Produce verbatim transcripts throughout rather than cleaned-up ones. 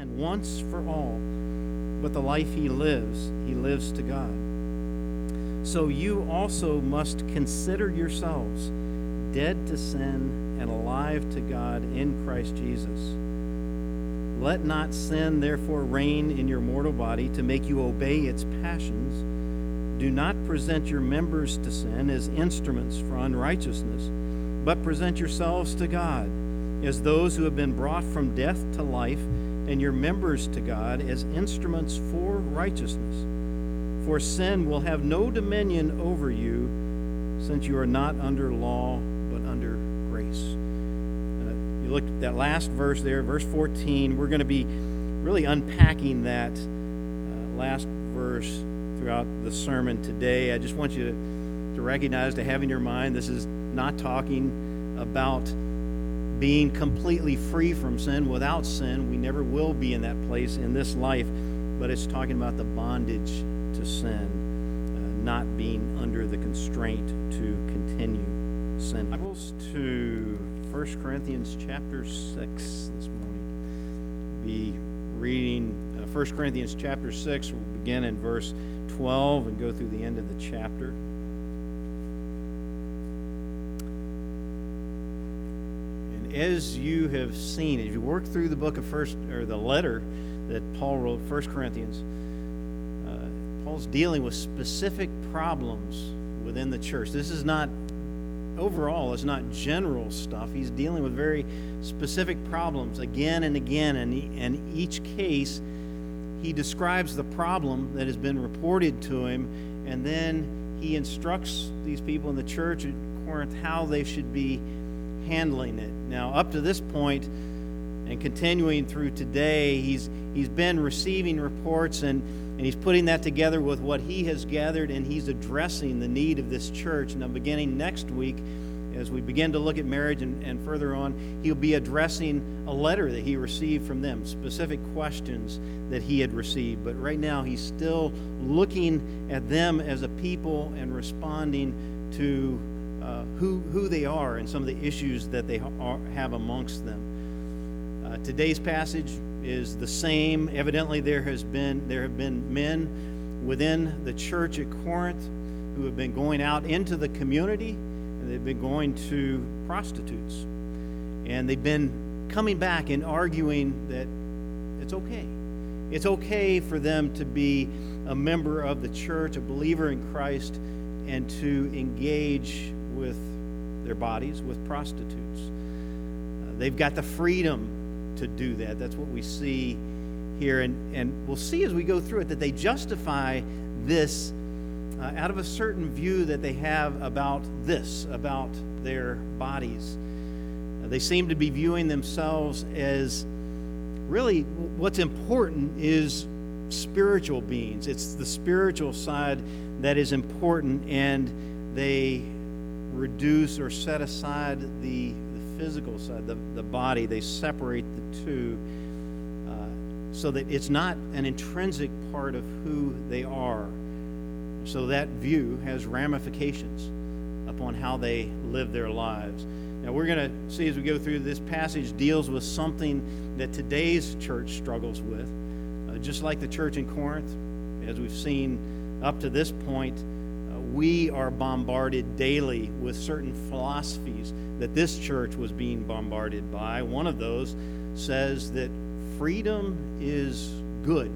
sin once for all, but the life he lives, he lives to God. So you also must consider yourselves dead to sin and alive to God in Christ Jesus. Let not sin therefore reign in your mortal body to make you obey its passions. Do not present your members to sin as instruments for unrighteousness, but present yourselves to God as those who have been brought from death to life, and your members to God as instruments for righteousness. For sin will have no dominion over you, since you are not under law, but under grace. Uh, you look at that last verse there, verse fourteen. We're going to be really unpacking that uh, last verse throughout the sermon today. I just want you to, to recognize, to have in your mind, this is not talking about being completely free from sin. Without sin, we never will be in that place in this life, but it's talking about the bondage to sin, uh, not being under the constraint to continue sin. Bibles to First Corinthians chapter six this morning. We'll be reading uh, First Corinthians chapter six. We'll begin in verse twelve and go through the end of the chapter. As you have seen, as you work through the book of First, or the letter that Paul wrote, First Corinthians, uh, Paul's dealing with specific problems within the church. This is not, overall, it's not general stuff. He's dealing with very specific problems again and again, and in each case, he describes the problem that has been reported to him, and then he instructs these people in the church at Corinth how they should be handling it. Now, up to this point, and continuing through today, he's he's been receiving reports, and, and he's putting that together with what he has gathered, and he's addressing the need of this church. Now, beginning next week, as we begin to look at marriage and, and further on, he'll be addressing a letter that he received from them, specific questions that he had received. But right now, he's still looking at them as a people and responding to Uh, who who they are and some of the issues that they ha- have amongst them. Uh, today's passage is the same. Evidently, there has been there have been men within the church at Corinth who have been going out into the community, and they've been going to prostitutes, and they've been coming back and arguing that it's okay. It's okay for them to be a member of the church, a believer in Christ, and to engage with their bodies, with prostitutes. Uh, they've got the freedom to do that. That's what we see here. And, and we'll see as we go through it that they justify this uh, out of a certain view that they have about this, about their bodies. Uh, they seem to be viewing themselves as really what's important is spiritual beings. It's the spiritual side that is important, and they reduce or set aside the, the physical side, the, the body. They separate the two uh, so that it's not an intrinsic part of who they are. So that view has ramifications upon how they live their lives. Now we're going to see as we go through this passage deals with something that today's church struggles with. Uh, just like the church in Corinth, as we've seen up to this point, we are bombarded daily with certain philosophies that this church was being bombarded by. One of those says that freedom is good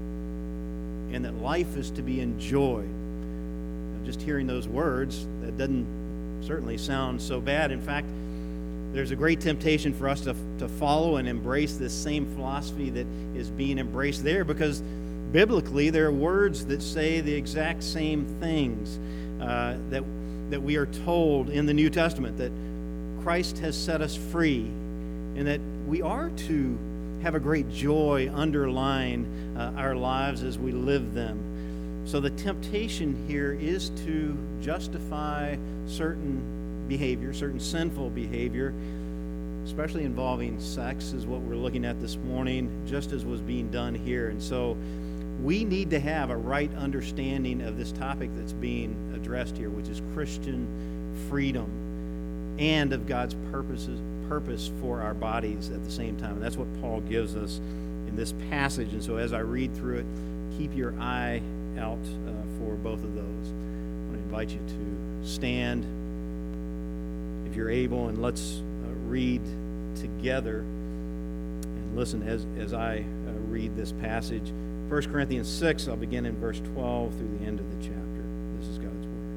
and that life is to be enjoyed. Now, just hearing those words, that doesn't certainly sound so bad. In fact, there's a great temptation for us to, to follow and embrace this same philosophy that is being embraced there, because biblically, there are words that say the exact same things uh, that that we are told in the New Testament, that Christ has set us free, and that we are to have a great joy underlying uh, our lives as we live them. So the temptation here is to justify certain behavior, certain sinful behavior, especially involving sex, is what we're looking at this morning, just as was being done here. And so we need to have a right understanding of this topic that's being addressed here, which is Christian freedom and of God's purposes, purpose for our bodies at the same time. And that's what Paul gives us in this passage. And so as I read through it, keep your eye out uh, for both of those. I want to invite you to stand if you're able, and let's uh, read together and listen as, as I uh, read this passage. First Corinthians six, I'll begin in verse twelve through the end of the chapter. This is God's Word.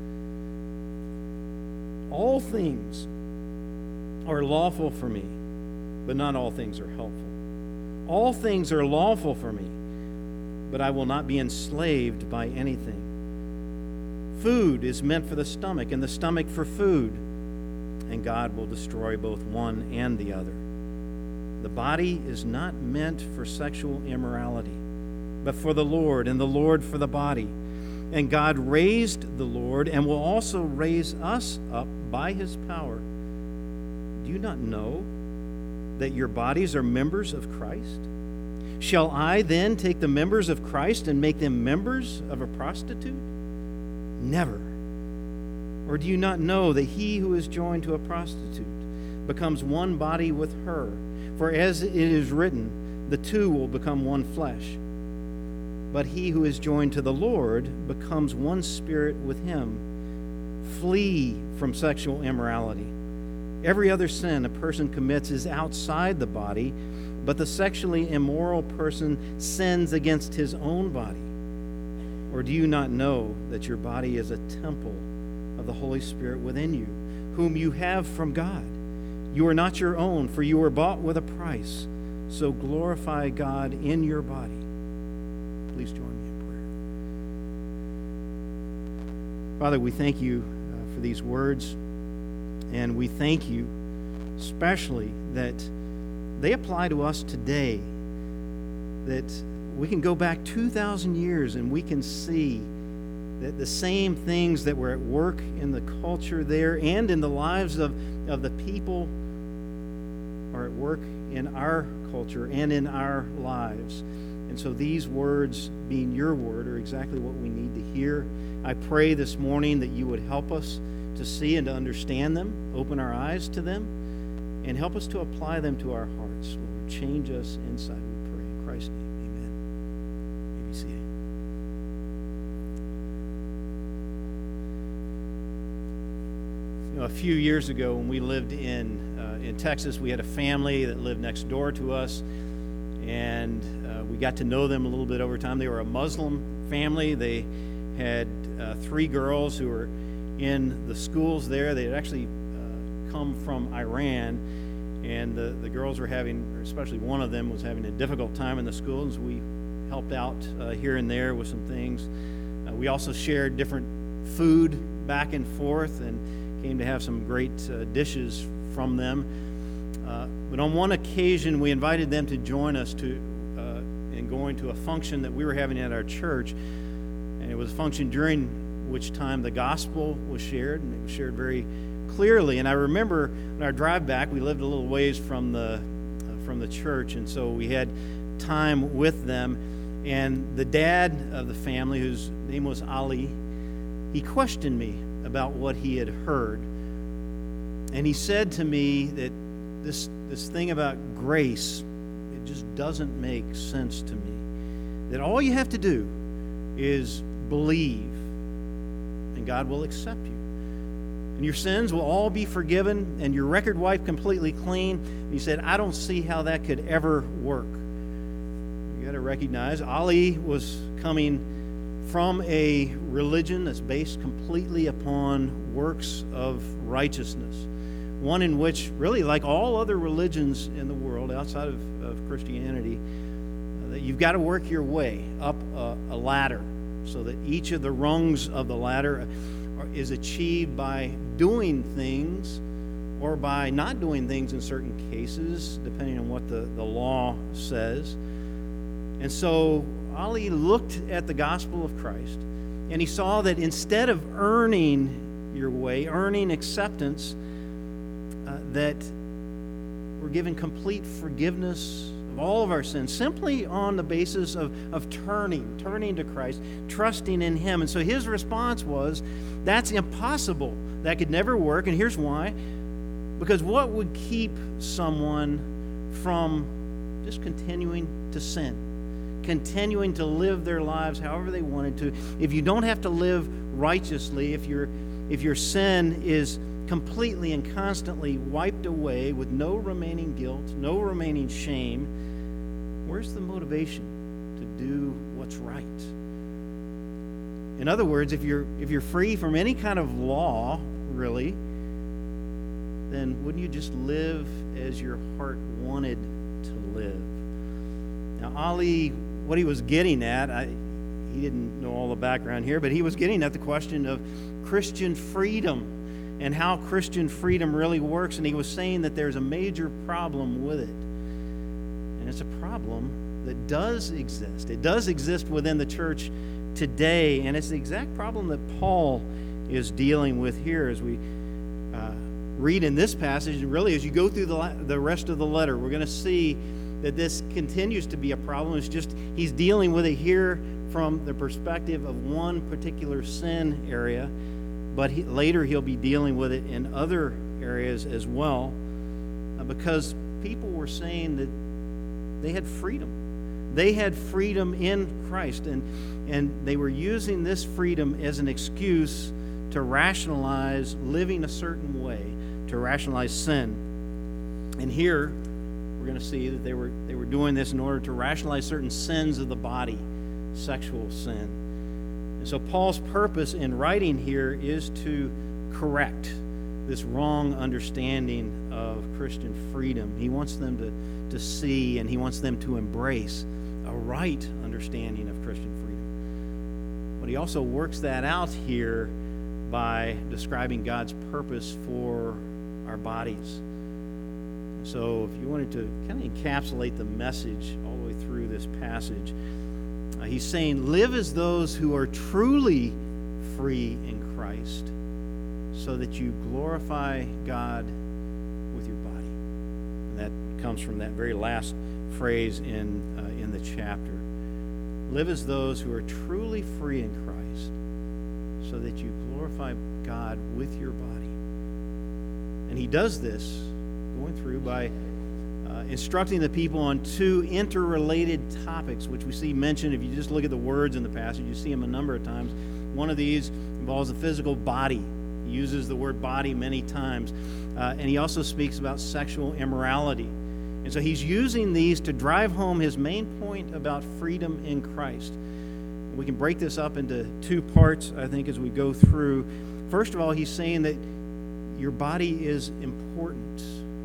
All things are lawful for me, but not all things are helpful. All things are lawful for me, but I will not be enslaved by anything. Food is meant for the stomach, and the stomach for food, and God will destroy both one and the other. The body is not meant for sexual immorality, but for the Lord, and the Lord for the body. And God raised the Lord, and will also raise us up by his power. Do you not know that your bodies are members of Christ? Shall I then take the members of Christ and make them members of a prostitute? Never. Or do you not know that he who is joined to a prostitute becomes one body with her? For as it is written, the two will become one flesh. But he who is joined to the Lord becomes one spirit with him. Flee from sexual immorality. Every other sin a person commits is outside the body, but the sexually immoral person sins against his own body. Or do you not know that your body is a temple of the Holy Spirit within you, whom you have from God? You are not your own, for you were bought with a price. So glorify God in your body. Please join me in prayer. Father, we thank you uh, for these words, and we thank you especially that they apply to us today, that we can go back two thousand years and we can see that the same things that were at work in the culture there and in the lives of, of the people are at work in our culture and in our lives. And so these words, being your word, are exactly what we need to hear. I pray this morning that you would help us to see and to understand them, open our eyes to them, and help us to apply them to our hearts. Lord, change us inside, we pray. In Christ's name, amen. You may be seated. You know, a few years ago when we lived in, uh, in Texas, we had a family that lived next door to us, and uh, we got to know them a little bit over time. They were a Muslim family. They had uh, three girls who were in the schools there. They had actually uh, come from Iran, and the, the girls were having, or especially one of them, was having a difficult time in the schools. We helped out uh, here and there with some things. Uh, we also shared different food back and forth and came to have some great uh, dishes from them. Uh, but on one occasion, we invited them to join us to uh, in going to a function that we were having at our church. And it was a function during which time the gospel was shared, and it was shared very clearly. And I remember on our drive back, we lived a little ways from the uh, from the church, and so we had time with them. And the dad of the family, whose name was Ali, he questioned me about what he had heard. And he said to me that this this thing about grace, it just doesn't make sense to me. That all you have to do is believe, and God will accept you. And your sins will all be forgiven, and your record wiped completely clean. And he said, I don't see how that could ever work. You got to recognize, Ali was coming from a religion that's based completely upon works of righteousness. One in which, really, like all other religions in the world outside of, of Christianity, uh, that you've got to work your way up a, a ladder so that each of the rungs of the ladder are, is achieved by doing things or by not doing things in certain cases, depending on what the, the law says. And so Ali looked at the gospel of Christ, and he saw that instead of earning your way, earning acceptance, uh, that we're given complete forgiveness of all of our sins simply on the basis of, of turning, turning to Christ, trusting in Him. And so his response was, that's impossible. That could never work. And here's why. Because what would keep someone from just continuing to sin, continuing to live their lives however they wanted to. If you don't have to live righteously, if your if your sin is completely and constantly wiped away with no remaining guilt, no remaining shame, where's the motivation to do what's right? In other words, if you're if you're free from any kind of law, really, then wouldn't you just live as your heart wanted to live? Now, Ali, what he was getting at, I, he didn't know all the background here, but he was getting at the question of Christian freedom and how Christian freedom really works, and he was saying that there's a major problem with it. And it's a problem that does exist. It does exist within the church today, and it's the exact problem that Paul is dealing with here as we uh, read in this passage. And really, as you go through the, the rest of the letter, we're going to see that this continues to be a problem. It's just he's dealing with it here from the perspective of one particular sin area, but he, later he'll be dealing with it in other areas as well, uh, because people were saying that they had freedom. They had freedom in Christ, and, and they were using this freedom as an excuse to rationalize living a certain way, to rationalize sin. And here we're going to see that they were they were doing this in order to rationalize certain sins of the body, sexual sin. And so Paul's purpose in writing here is to correct this wrong understanding of Christian freedom. He wants them to, to see, and he wants them to embrace a right understanding of Christian freedom. But he also works that out here by describing God's purpose for our bodies. So if you wanted to kind of encapsulate the message all the way through this passage, uh, he's saying, live as those who are truly free in Christ, so that you glorify God with your body. And that comes from that very last phrase in uh, in the chapter. Live as those who are truly free in Christ, so that you glorify God with your body. And he does this going through by uh, instructing the people on two interrelated topics, which we see mentioned. If you just look at the words in the passage, you see them a number of times. One of these involves the physical body. He uses the word body many times. Uh, and he also speaks about sexual immorality. And so he's using these to drive home his main point about freedom in Christ. We can break this up into two parts, I think, as we go through. First of all, he's saying that your body is important.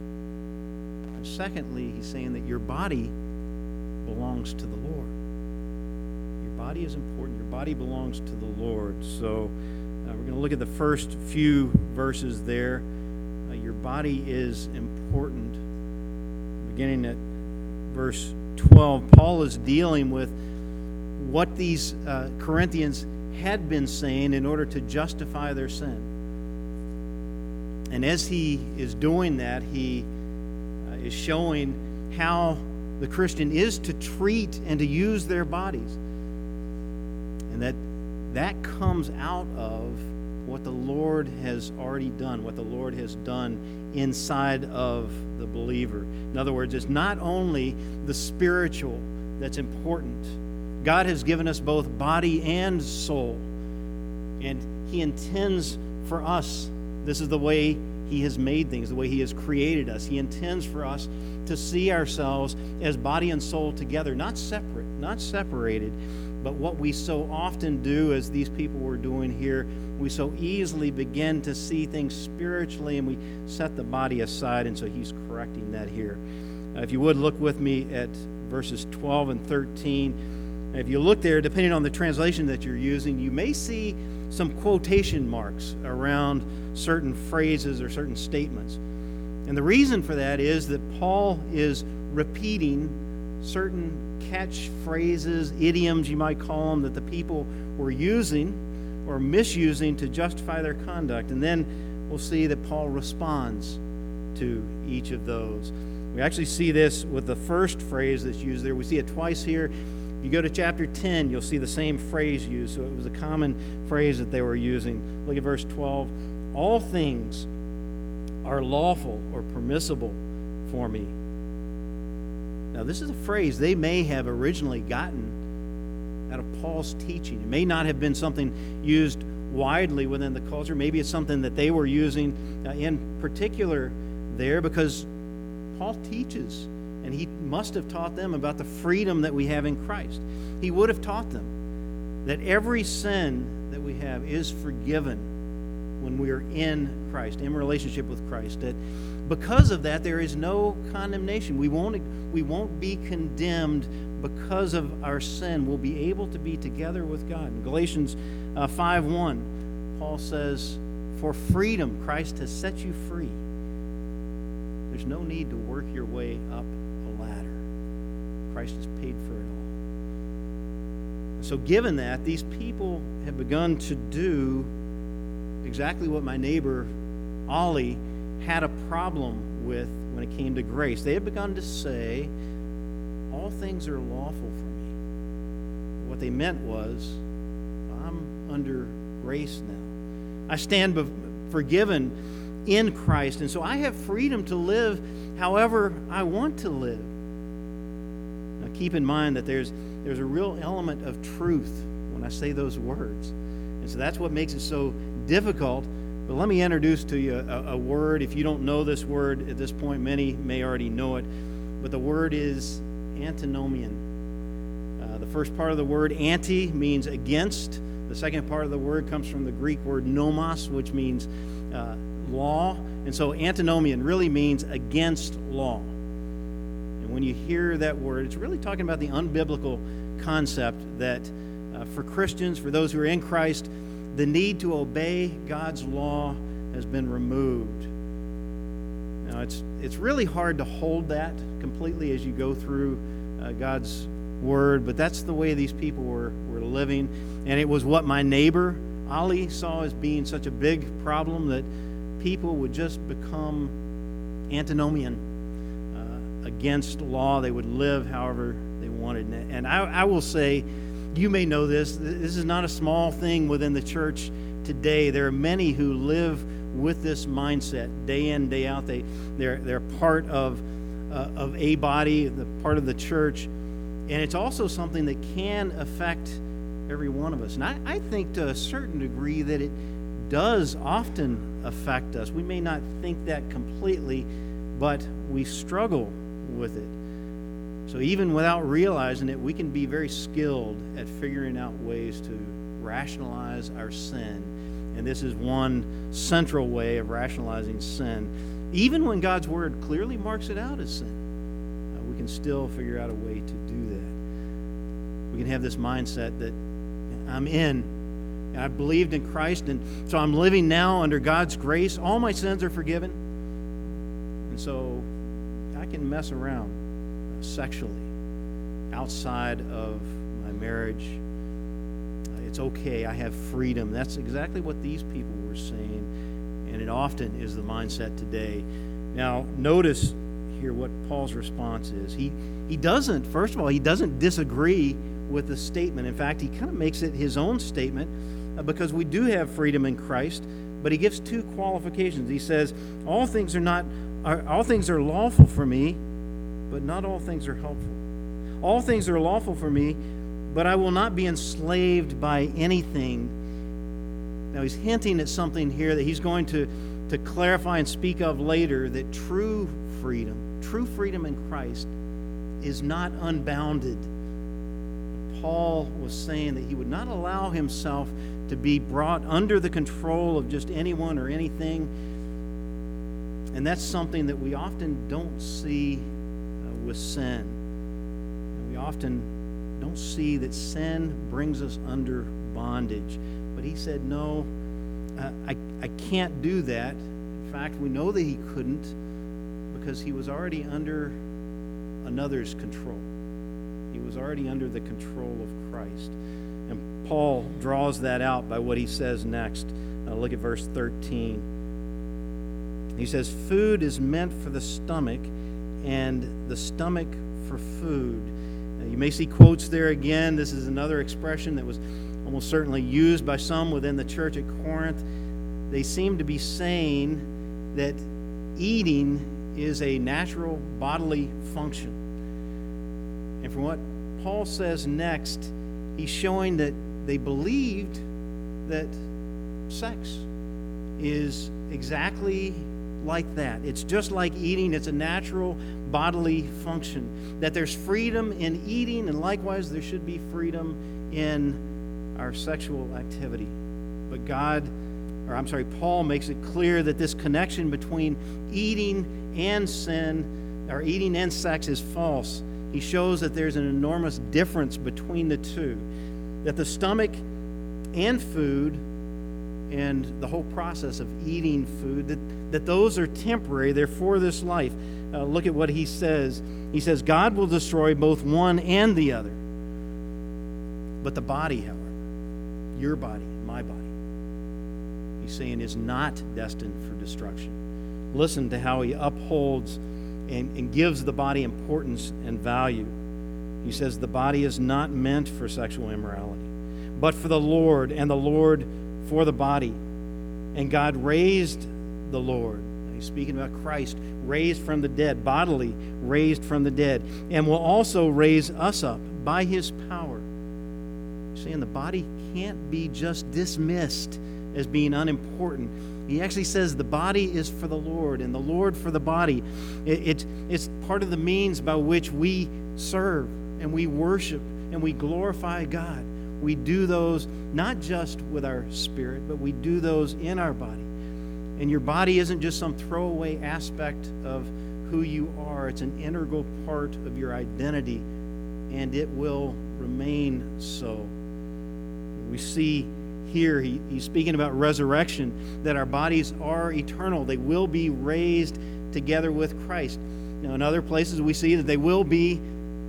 And secondly, he's saying that your body belongs to the Lord. Your body is important. Your body belongs to the Lord. So uh, we're going to look at the first few verses there. Uh, your body is important. Beginning at verse twelve, Paul is dealing with what these uh, Corinthians had been saying in order to justify their sin. And as he is doing that, he uh, is showing how the Christian is to treat and to use their bodies. And that that comes out of what the Lord has already done, what the Lord has done inside of the believer. In other words, it's not only the spiritual that's important. God has given us both body and soul. And he intends for us, this is the way he has made things, the way he has created us. He intends for us to see ourselves as body and soul together, not separate, not separated. But what we so often do, as these people were doing here, we so easily begin to see things spiritually, and we set the body aside, and so he's correcting that here. Uh, if you would, look with me at verses twelve and thirteen. And if you look there, depending on the translation that you're using, you may see some quotation marks around certain phrases or certain statements. And the reason for that is that Paul is repeating certain catchphrases, idioms you might call them, that the people were using or misusing to justify their conduct. And then we'll see that Paul responds to each of those. We actually see this with the first phrase that's used there. We see it twice here. If you go to chapter ten, you'll see the same phrase used. So it was a common phrase that they were using. Look at verse twelve. All things are lawful or permissible for me. Now, this is a phrase they may have originally gotten out of Paul's teaching. It may not have been something used widely within the culture. Maybe it's something that they were using uh, in particular there, because Paul teaches, and he must have taught them about the freedom that we have in Christ. He would have taught them that every sin that we have is forgiven when we are in Christ, in relationship with Christ. That because of that, there is no condemnation. We won't, we won't be condemned because of our sin. We'll be able to be together with God. In Galatians uh, five one, Paul says, "For freedom, Christ has set you free. There's no need to work your way up a ladder. Christ has paid for it all." So given that, these people have begun to do exactly what my neighbor Ollie had a problem with when it came to grace. They had begun to say, all things are lawful for me. What they meant was, I'm under grace now. I stand be- forgiven in Christ, and so I have freedom to live however I want to live. Now keep in mind that there's there's a real element of truth when I say those words. And so that's what makes it so difficult. But let me introduce to you a, a word. If you don't know this word at this point, many may already know it. But the word is antinomian. Uh, the first part of the word, anti, means against. The second part of the word comes from the Greek word nomos, which means uh, law. And so antinomian really means against law. And when you hear that word, it's really talking about the unbiblical concept that uh, for Christians, for those who are in Christ, the need to obey God's law has been removed. Now, it's it's really hard to hold that completely as you go through uh, God's Word, but that's the way these people were, were living. And it was what my neighbor, Ali, saw as being such a big problem, that people would just become antinomian uh, against law. They would live however they wanted. And I, I will say, you may know this, this is not a small thing within the church today. There are many who live with this mindset day in, day out. They, they're, they're part of, uh, of a body, the part of the church. And it's also something that can affect every one of us. And I, I think to a certain degree that it does often affect us. We may not think that completely, but we struggle with it. So even without realizing it, we can be very skilled at figuring out ways to rationalize our sin. And this is one central way of rationalizing sin. Even when God's Word clearly marks it out as sin, uh, we can still figure out a way to do that. We can have this mindset that I'm in, and I believed in Christ, and so I'm living now under God's grace. All my sins are forgiven. And so I can mess around sexually outside of my marriage. It's okay. I have freedom. That's exactly what these people were saying, and it often is the mindset today. Now, notice here what Paul's response is. He he doesn't, first of all, he doesn't disagree with the statement. In fact, he kind of makes it his own statement uh, because we do have freedom in Christ, but he gives two qualifications. He says, all things are not are, all things are lawful for me, but not all things are helpful. All things are lawful for me, but I will not be enslaved by anything. Now he's hinting at something here that he's going to, to clarify and speak of later, that true freedom, true freedom in Christ is not unbounded. Paul was saying that he would not allow himself to be brought under the control of just anyone or anything. And that's something that we often don't see with sin. And we often don't see that sin brings us under bondage. But he said, no, uh, I, I can't do that. In fact, we know that he couldn't because he was already under another's control. He was already under the control of Christ. And Paul draws that out by what he says next. Uh, look at verse thirteen. He says, food is meant for the stomach, and the stomach for food. Now, you may see quotes there again. This is another expression that was almost certainly used by some within the church at Corinth. They seem to be saying that eating is a natural bodily function. And from what Paul says next, he's showing that they believed that sex is exactly like that. It's just like eating. It's a natural bodily function. That there's freedom in eating, and likewise there should be freedom in our sexual activity. But God, or I'm sorry, Paul makes it clear that this connection between eating and sin, or eating and sex, is false. He shows that there's an enormous difference between the two. That the stomach and food and the whole process of eating food, that, that those are temporary. They're for this life. Uh, look at what he says. He says, God will destroy both one and the other. But the body, however, your body, my body, he's saying is not destined for destruction. Listen to how he upholds and, and gives the body importance and value. He says the body is not meant for sexual immorality, but for the Lord, and the Lord for the body. And God raised the Lord. He's speaking about Christ, raised from the dead, bodily raised from the dead, and will also raise us up by his power. He's saying the body can't be just dismissed as being unimportant. He actually says the body is for the Lord, and the Lord for the body. It, it, it's part of the means by which we serve and we worship and we glorify God. We do those not just with our spirit, but we do those in our body. And your body isn't just some throwaway aspect of who you are. It's an integral part of your identity, and it will remain so. We see here, he, he's speaking about resurrection, that our bodies are eternal. They will be raised together with Christ. Now, in other places, we see that they will be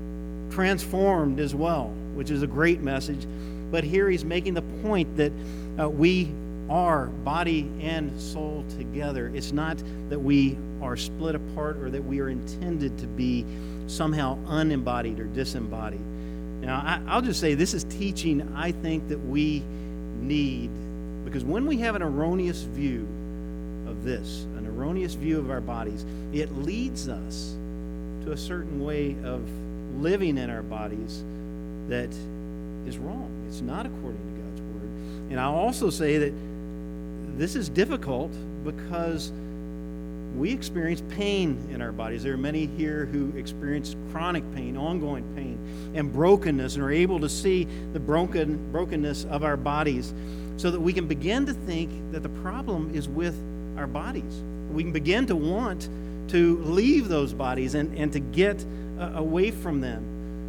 transformed as well, which is a great message. But here he's making the point that uh, we are body and soul together. It's not that we are split apart or that we are intended to be somehow unembodied or disembodied. Now, I, I'll just say this is teaching I think that we need, because when we have an erroneous view of this, an erroneous view of our bodies, it leads us to a certain way of living in our bodies that is wrong. It's not according to God's word. And I'll also say that this is difficult because we experience pain in our bodies. There are many here who experience chronic pain, ongoing pain, and brokenness, and are able to see the broken brokenness of our bodies, so that we can begin to think that the problem is with our bodies. We can begin to want to leave those bodies and, and to get uh, away from them.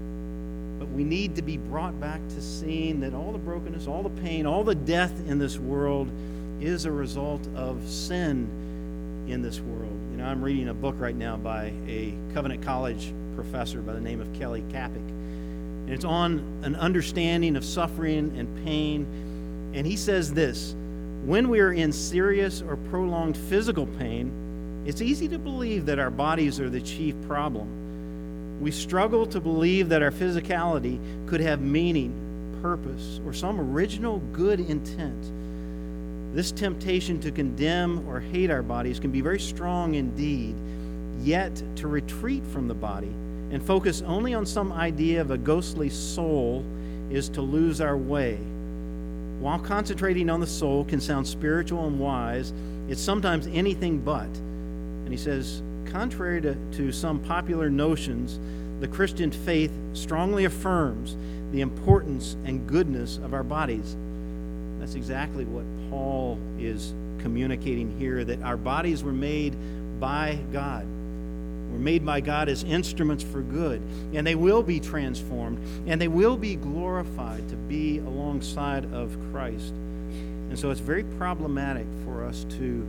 But we need to be brought back to seeing that all the brokenness, all the pain, all the death in this world is a result of sin in this world. You know, I'm reading a book right now by a Covenant College professor by the name of Kelly Kapic. And it's on an understanding of suffering and pain. And he says this: when we are in serious or prolonged physical pain, it's easy to believe that our bodies are the chief problem. We struggle to believe that our physicality could have meaning, purpose, or some original good intent. This temptation to condemn or hate our bodies can be very strong indeed, yet to retreat from the body and focus only on some idea of a ghostly soul is to lose our way. While concentrating on the soul can sound spiritual and wise, it's sometimes anything but. And he says, contrary to, to some popular notions, the Christian faith strongly affirms the importance and goodness of our bodies. That's exactly what Paul is communicating here, that our bodies were made by God. We're made by God as instruments for good, and they will be transformed, and they will be glorified to be alongside of Christ. And so it's very problematic for us to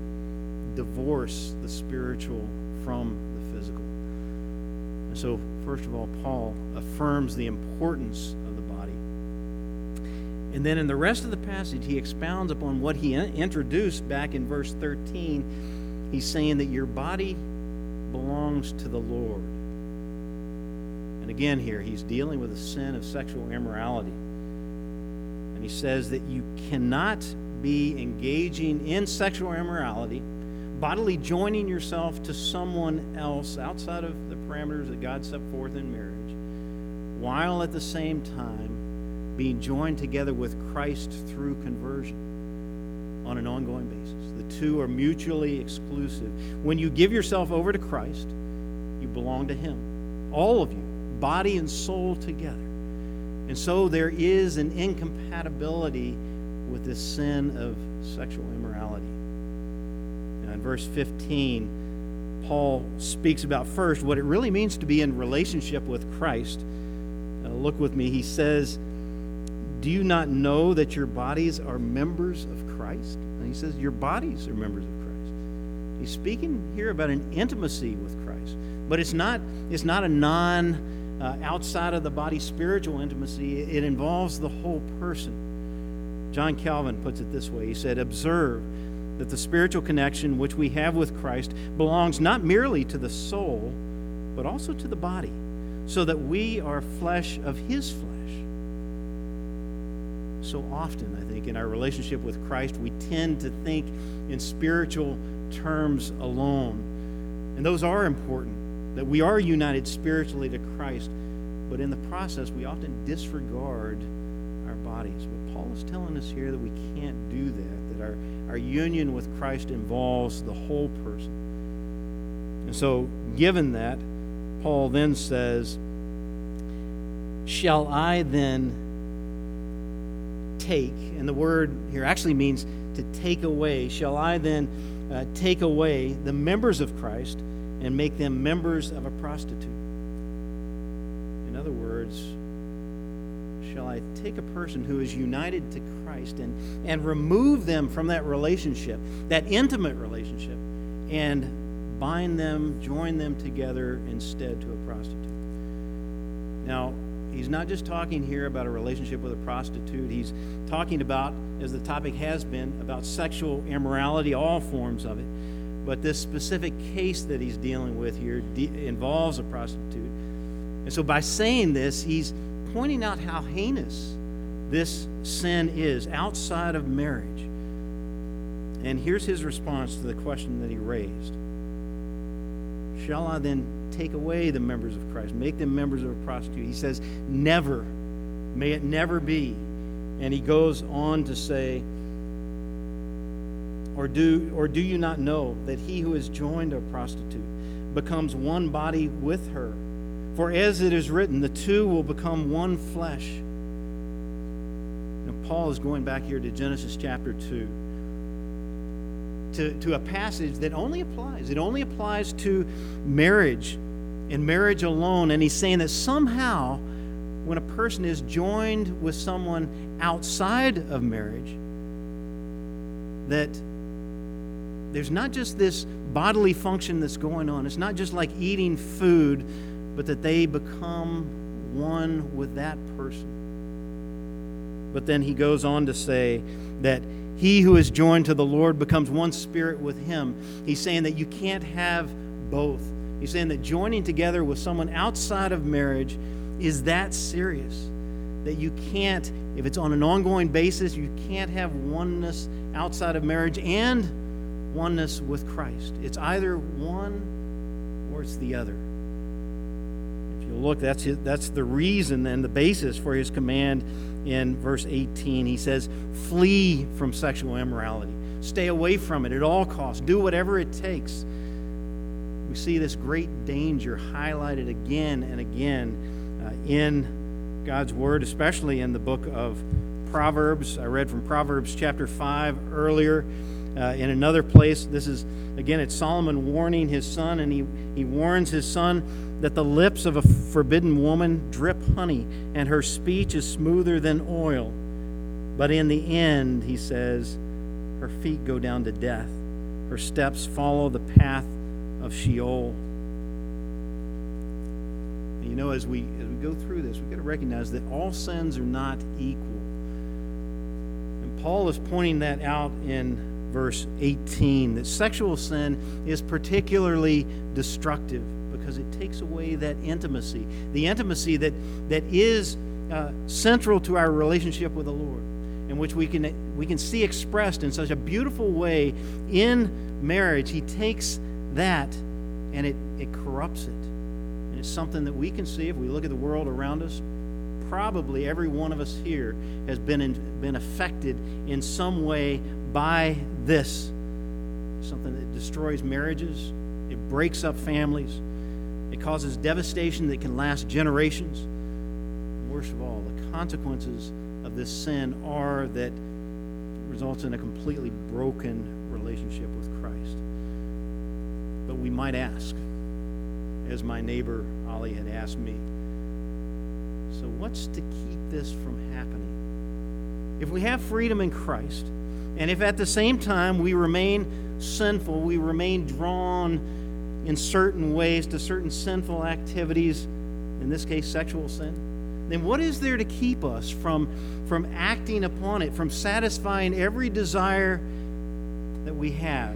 divorce the spiritual from the physical. And so, first of all, Paul affirms the importance of the body. And then in the rest of the passage, he expounds upon what he introduced back in verse thirteen. He's saying that your body belongs to the Lord. And again here, he's dealing with the sin of sexual immorality. And he says that you cannot be engaging in sexual immorality, bodily joining yourself to someone else outside of the parameters that God set forth in marriage, while at the same time being joined together with Christ through conversion on an ongoing basis. The two are mutually exclusive. When you give yourself over to Christ, you belong to Him. All of you, body and soul together. And so there is an incompatibility with this sin of sexual immorality. Now in verse fifteen, Paul speaks about first what it really means to be in relationship with Christ. Uh, look with me. He says, do you not know that your bodies are members of Christ? And he says, your bodies are members of Christ. He's speaking here about an intimacy with Christ. But it's not, it's not a non, uh, outside of the body spiritual intimacy. It involves the whole person. John Calvin puts it this way. He said, observe that the spiritual connection which we have with Christ belongs not merely to the soul, but also to the body, so that we are flesh of His flesh. So often, I think, in our relationship with Christ, we tend to think in spiritual terms alone. And those are important, that we are united spiritually to Christ, but in the process, we often disregard our bodies. But Paul is telling us here that we can't do that, that our, our union with Christ involves the whole person. And so, given that, Paul then says, shall I then take, and the word here actually means to take away, shall I then uh, take away the members of Christ and make them members of a prostitute? In other words, shall I take a person who is united to Christ and, and remove them from that relationship, that intimate relationship, and bind them, join them together instead to a prostitute? Now, he's not just talking here about a relationship with a prostitute. He's talking about, as the topic has been, about sexual immorality, all forms of it. But this specific case that he's dealing with here de- involves a prostitute. And so by saying this, he's pointing out how heinous this sin is outside of marriage. And here's his response to the question that he raised. Shall I then take away the members of Christ, make them members of a prostitute? He says, never. May it never be. And he goes on to say, or do, or do you not know that he who is joined to a prostitute becomes one body with her? For as it is written, the two will become one flesh. Now, Paul is going back here to Genesis chapter two. To, to a passage that only applies. It only applies to marriage and marriage alone. And he's saying that somehow when a person is joined with someone outside of marriage, that there's not just this bodily function that's going on. It's not just like eating food, but that they become one with that person. But then he goes on to say that he who is joined to the Lord becomes one spirit with Him. He's saying that you can't have both. He's saying that joining together with someone outside of marriage is that serious, that you can't, if it's on an ongoing basis, you can't have oneness outside of marriage and oneness with Christ. It's either one or it's the other. If you look, that's his, that's the reason and the basis for His command in verse eighteen. He says, flee from sexual immorality. Stay away from it at all costs. Do whatever it takes. We see this great danger highlighted again and again uh, in God's Word, especially in the book of Proverbs. I read from Proverbs chapter five earlier. Uh, in another place, this is, again, it's Solomon warning his son, and he, he warns his son that the lips of a forbidden woman drip honey, and her speech is smoother than oil. But in the end, he says, her feet go down to death. Her steps follow the path of Sheol. And you know, as we as we go through this, we've got to recognize that all sins are not equal. And Paul is pointing that out in verse eighteen, that sexual sin is particularly destructive because it takes away that intimacy, the intimacy that, that is uh, central to our relationship with the Lord, in which we can, we can see expressed in such a beautiful way in marriage. He takes that and it, it corrupts it. And it's something that we can see if we look at the world around us. Probably every one of us here has been in, been affected in some way by this. Something that destroys marriages. It breaks up families. It causes devastation that can last generations. And worst of all, the consequences of this sin are that it results in a completely broken relationship with Christ. But we might ask, as my neighbor Ollie had asked me, so what's to keep this from happening? If we have freedom in Christ, and if at the same time we remain sinful, we remain drawn in certain ways to certain sinful activities, in this case sexual sin, then what is there to keep us from, from acting upon it, from satisfying every desire that we have?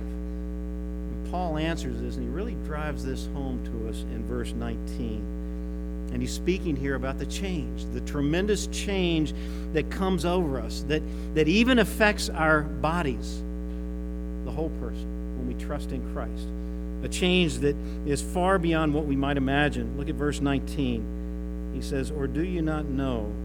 And Paul answers this, and he really drives this home to us in verse nineteen. And he's speaking here about the change, the tremendous change that comes over us, that, that even affects our bodies, the whole person, when we trust in Christ. A change that is far beyond what we might imagine. Look at verse nineteen. He says, or do you not know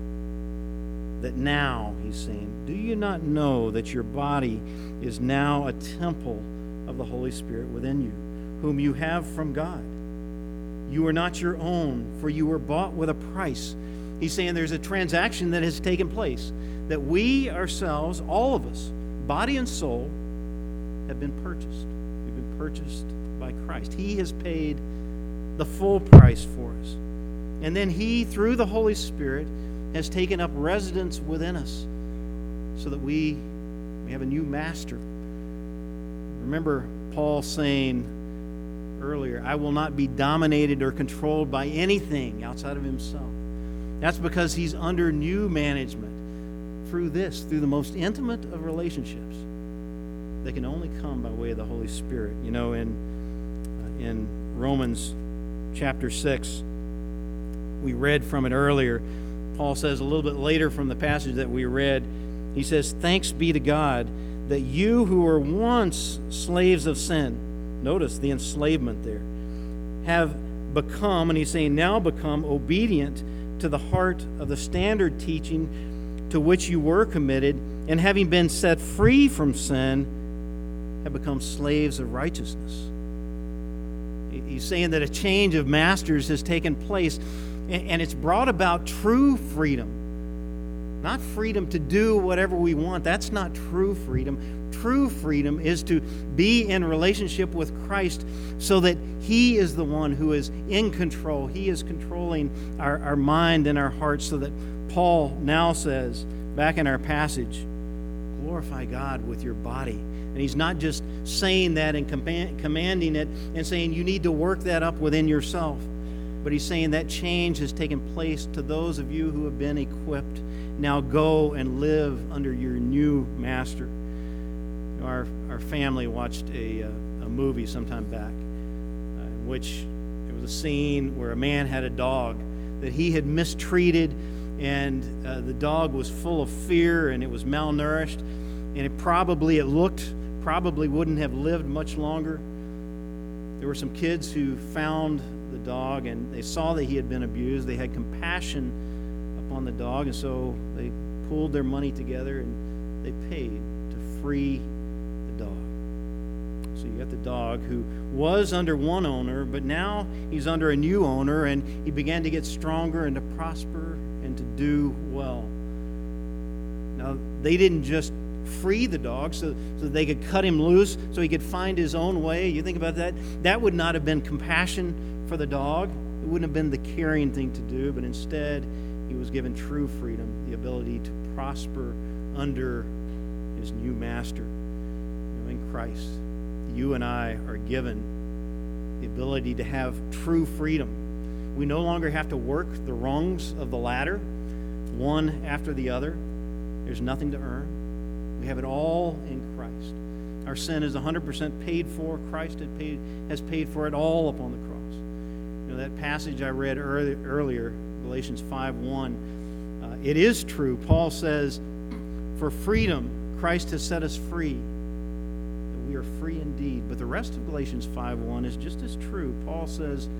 that now, he's saying, do you not know that your body is now a temple of the Holy Spirit within you, whom you have from God? You are not your own, for you were bought with a price. He's saying there's a transaction that has taken place, that we ourselves, all of us, body and soul, have been purchased. We've been purchased by Christ. He has paid the full price for us. And then He, through the Holy Spirit, has taken up residence within us so that we, we have a new master. Remember Paul saying earlier, I will not be dominated or controlled by anything outside of himself. That's because he's under new management through this, through the most intimate of relationships that can only come by way of the Holy Spirit. You know, in, uh, in Romans chapter six, we read from it earlier. Paul says a little bit later from the passage that we read, he says, thanks be to God that you who were once slaves of sin, notice the enslavement there, have become, and he's saying now become, obedient to the heart of the standard teaching to which you were committed, and having been set free from sin, have become slaves of righteousness. He's saying that a change of masters has taken place, and it's brought about true freedom. Not freedom to do whatever we want. That's not true freedom. True freedom is to be in relationship with Christ so that He is the one who is in control. He is controlling our, our mind and our hearts, so that Paul now says, back in our passage, glorify God with your body. And he's not just saying that and command, commanding it and saying you need to work that up within yourself. But he's saying that change has taken place to those of you who have been equipped. Now go and live under your new master. You know, our, our family watched a, uh, a movie sometime back uh, in which there was a scene where a man had a dog that he had mistreated, and uh, the dog was full of fear and it was malnourished, and it probably, it looked, probably wouldn't have lived much longer. There were some kids who found the dog, and they saw that he had been abused. They had compassion upon the dog, and so they pooled their money together and they paid to free the dog. So you got the dog who was under one owner, but now he's under a new owner, and he began to get stronger and to prosper and to do well. Now, they didn't just free the dog so, so they could cut him loose so he could find his own way. You think about that. That would not have been compassion for the dog. It wouldn't have been the caring thing to do, but instead he was given true freedom, the ability to prosper under his new master. You know, in Christ, you and I are given the ability to have true freedom. We no longer have to work the rungs of the ladder, one after the other. There's nothing to earn. We have it all in Christ. Our sin is one hundred percent paid for. Christ had paid, has paid for it all upon the cross. You know, that passage I read early, earlier, Galatians five one, uh, it is true. Paul says, for freedom, Christ has set us free. And we are free indeed. But the rest of Galatians five one is just as true. Paul says,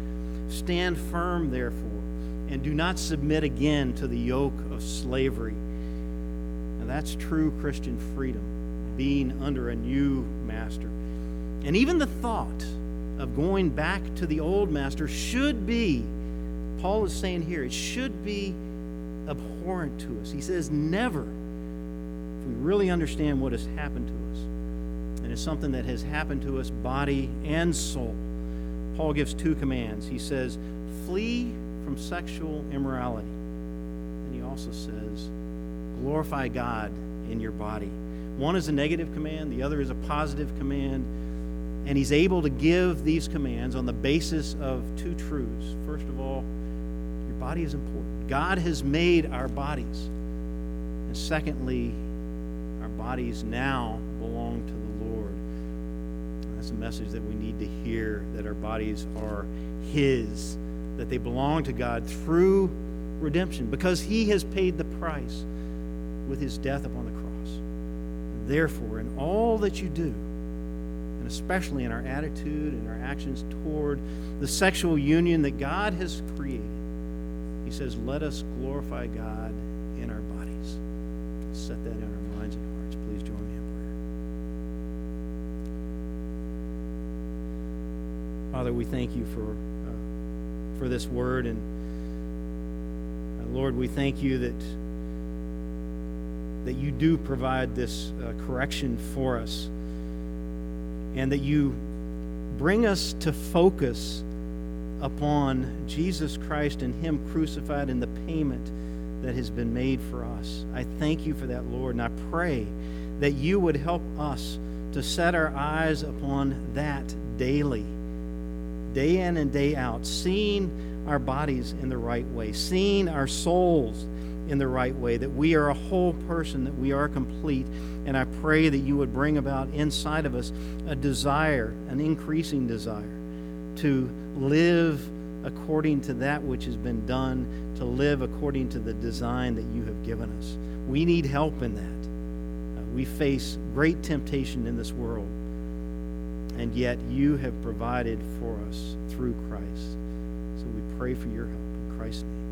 Stand firm, therefore, and do not submit again to the yoke of slavery. Now, that's true Christian freedom, being under a new master. And even the thought of going back to the old master should be, Paul is saying here, it should be abhorrent to us. He says never, if we really understand what has happened to us. And it's something that has happened to us, body and soul. Paul gives two commands. He says, flee from sexual immorality. And he also says, glorify God in your body. One is a negative command, the other is a positive command. And he's able to give these commands on the basis of two truths. First of all, your body is important. God has made our bodies. And secondly, our bodies now belong to the Lord. That's a message that we need to hear, that our bodies are His, that they belong to God through redemption, because He has paid the price with His death upon the cross. Therefore, in all that you do, and especially in our attitude and our actions toward the sexual union that God has created, He says, let us glorify God in our bodies. Set that in our minds and hearts. Please join me in prayer. Father, we thank you for uh, for this word, and uh, Lord, we thank you that that you do provide this uh, correction for us, and that you bring us to focus upon Jesus Christ and Him crucified and the payment that has been made for us. I thank you for that, Lord, and I pray that you would help us to set our eyes upon that daily, day in and day out, seeing our bodies in the right way, seeing our souls in the right way, that we are a whole person, that we are complete. And I pray that you would bring about inside of us a desire, an increasing desire, to live according to that which has been done, to live according to the design that you have given us. We need help in that. Uh, we face great temptation in this world, and yet you have provided for us through Christ. So we pray for your help in Christ's name.